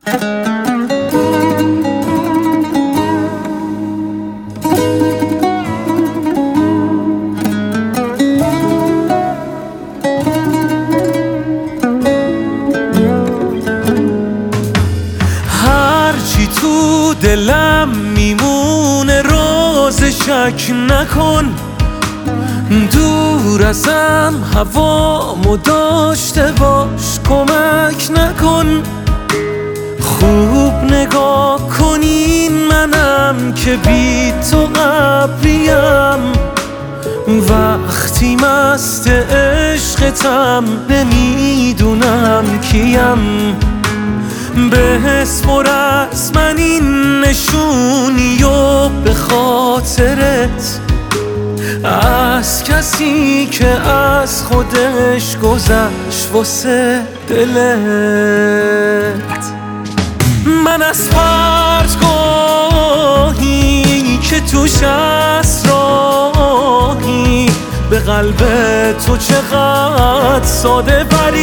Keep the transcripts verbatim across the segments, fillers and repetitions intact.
هرچی تو دلم میمونه راز شک نکن، دور ازم هوامو داشته باش کمک نکن. خوب نگاه کنین منم که بی تو قبریم، وقتی مست عشقتم نمیدونم کیم. بسپر از من این نشونی و به خاطرت، از کسی که از خودش گذشت واسه دلت. من از پرتگاهی که توش اسراری، به قلب تو چقدر ساده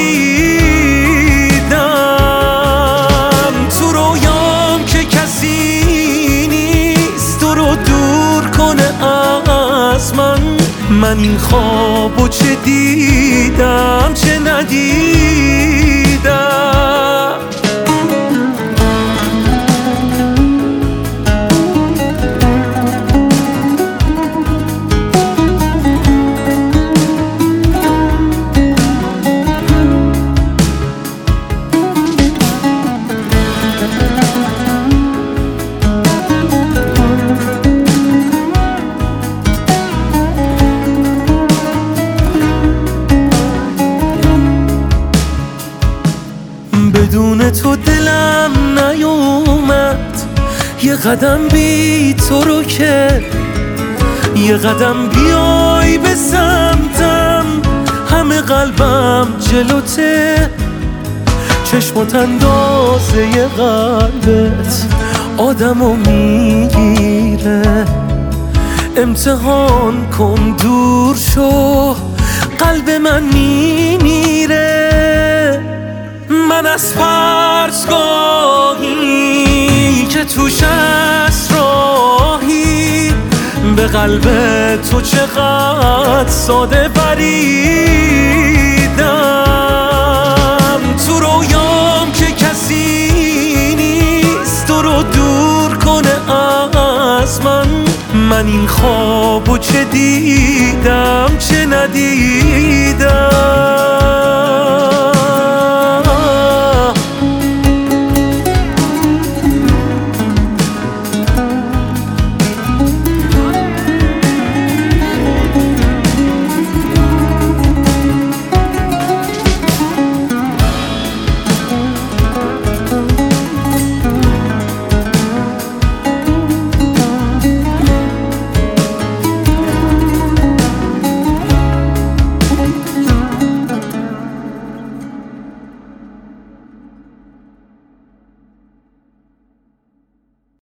پریدم. تو رویام که کسی نیست تو رو دور کنه از من، من این خوابو چه دیدم چه ندیدم. بدون تو دلم نیومد یه قدم بی تو رو که، یه قدم بیای به سمتم همه قلبم جلوته. چشمات اندازه ی قلبت آدمو میگیره، امتحان کن دور شو قلب من میمیره. من از پرتگاهی که توش اسراری، به قلب تو چقدر ساده پریدم. تو رویام که کسی نیست تو رو دور کنه از من، من این خوابو چه دیدم چه ندیدم.